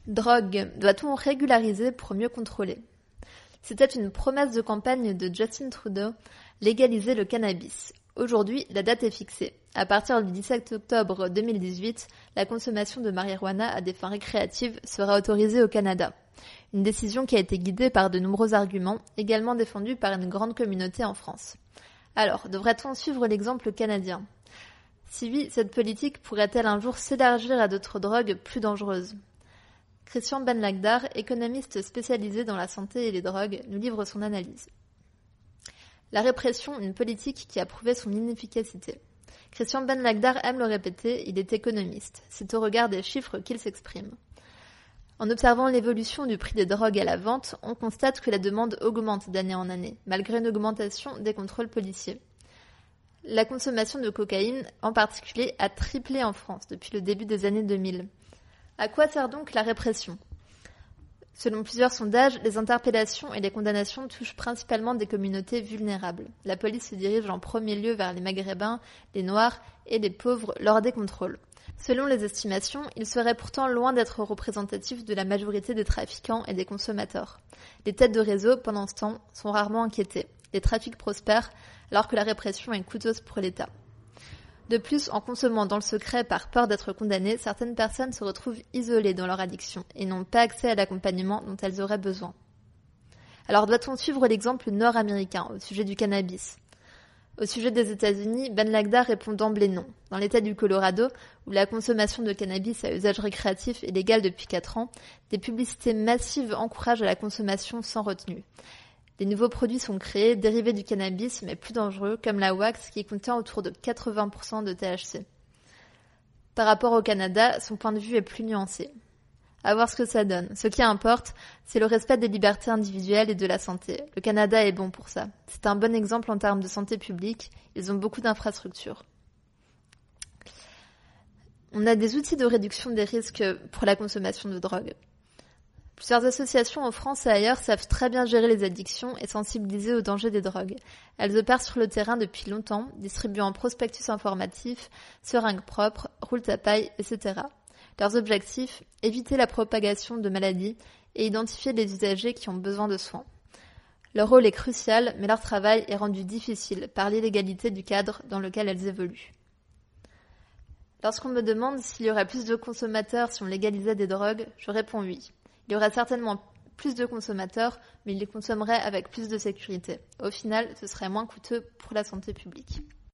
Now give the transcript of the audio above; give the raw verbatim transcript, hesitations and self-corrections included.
Drogue, doit-on régulariser pour mieux contrôler ? C'était une promesse de campagne de Justin Trudeau, légaliser le cannabis. Aujourd'hui, la date est fixée. À partir du dix-sept octobre deux mille dix-huit, la consommation de marijuana à des fins récréatives sera autorisée au Canada. Une décision qui a été guidée par de nombreux arguments, également défendus par une grande communauté en France. Alors, devrait-on suivre l'exemple canadien ? Si oui, cette politique pourrait-elle un jour s'élargir à d'autres drogues plus dangereuses ? Christian Ben-Lagdar, économiste spécialisé dans la santé et les drogues, nous livre son analyse. La répression, une politique qui a prouvé son inefficacité. Christian Ben-Lagdar aime le répéter, il est économiste. C'est au regard des chiffres qu'il s'exprime. En observant l'évolution du prix des drogues à la vente, on constate que la demande augmente d'année en année, malgré une augmentation des contrôles policiers. La consommation de cocaïne, en particulier, a triplé en France depuis le début des années deux mille. À quoi sert donc la répression ? Selon plusieurs sondages, les interpellations et les condamnations touchent principalement des communautés vulnérables. La police se dirige en premier lieu vers les Maghrébins, les Noirs et les pauvres lors des contrôles. Selon les estimations, il serait pourtant loin d'être représentatif de la majorité des trafiquants et des consommateurs. Les têtes de réseau, pendant ce temps, sont rarement inquiétées. Les trafics prospèrent alors que la répression est coûteuse pour l'État. De plus, en consommant dans le secret par peur d'être condamnées, certaines personnes se retrouvent isolées dans leur addiction et n'ont pas accès à l'accompagnement dont elles auraient besoin. Alors doit-on suivre l'exemple nord-américain au sujet du cannabis ? Au sujet des États-Unis, Ben-Lagdar répond d'emblée non. Dans l'État du Colorado, où la consommation de cannabis à usage récréatif est légale depuis quatre ans, des publicités massives encouragent à la consommation sans retenue. Des nouveaux produits sont créés, dérivés du cannabis, mais plus dangereux, comme la wax, qui contient autour de quatre-vingts pour cent de T H C. Par rapport au Canada, son point de vue est plus nuancé. À voir ce que ça donne. Ce qui importe, c'est le respect des libertés individuelles et de la santé. Le Canada est bon pour ça. C'est un bon exemple en termes de santé publique. Ils ont beaucoup d'infrastructures. On a des outils de réduction des risques pour la consommation de drogue. Plusieurs associations en France et ailleurs savent très bien gérer les addictions et sensibiliser aux dangers des drogues. Elles opèrent sur le terrain depuis longtemps, distribuant prospectus informatifs, seringues propres, roulettes à paille, et cetera. Leurs objectifs, éviter la propagation de maladies et identifier les usagers qui ont besoin de soins. Leur rôle est crucial, mais leur travail est rendu difficile par l'illégalité du cadre dans lequel elles évoluent. Lorsqu'on me demande s'il y aurait plus de consommateurs si on légalisait des drogues, je réponds oui. Il y aurait certainement plus de consommateurs, mais ils les consommeraient avec plus de sécurité. Au final, ce serait moins coûteux pour la santé publique.